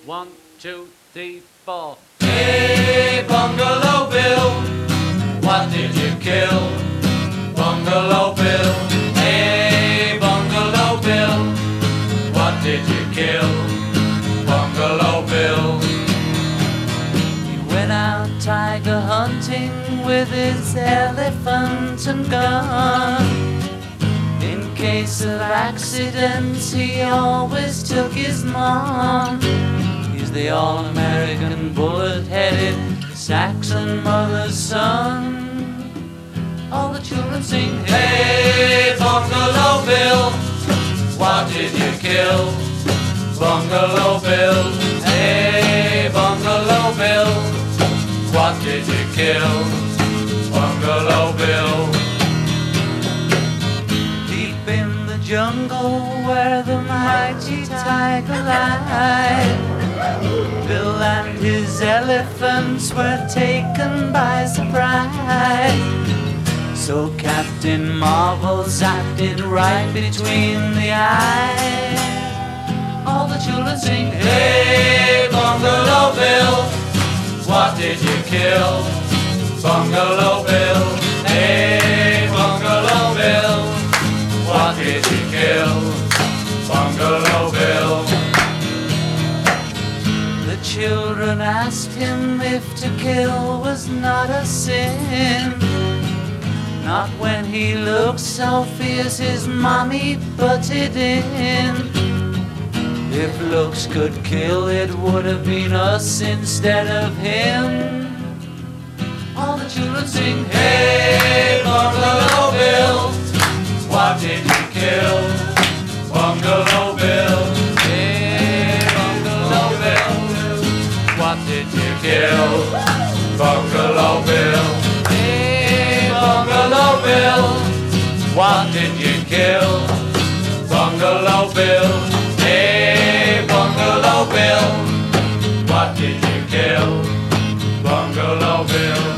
1, 2, 3, 4. Hey, Bungalow Bill, what did you kill? Bungalow Bill, hey, Bungalow Bill, what did you kill? Bungalow Bill. He went out tiger hunting with his elephant and gun. In case of accidents, he always took his mom. He's the all-American bullet-headed Saxon mother's son. All the children sing, Hey, Bungalow Bill, what did you kill? Bungalow Bill, hey, Bungalow Bill, what did you kill? Bungalow Bill. deep in the jungle where the mighty tiger lied, Bill and his elephants were taken by surprise. So Captain Marvel zapped it right between the eyes. All the children sing, Hey, Bungalow Bill, what did you kill? Bungalow Bill, hey, Bungalow Bill, what did you kill? Bungalow Bill. The children asked him if to kill was not a sin. Not when he looked so fierce his mommy butted in. If looks could kill, it would have been us instead of him. All the children sing, Hey, Bungalow Bill, what did you kill? Bungalow Bill, hey, Bungalow Bill, what did you kill? Bungalow Bill, hey, Bungalow Bill, what did you kill? Bungalow Bill, hey, Bungalow Bill, what did you kill? Bungalow Bill.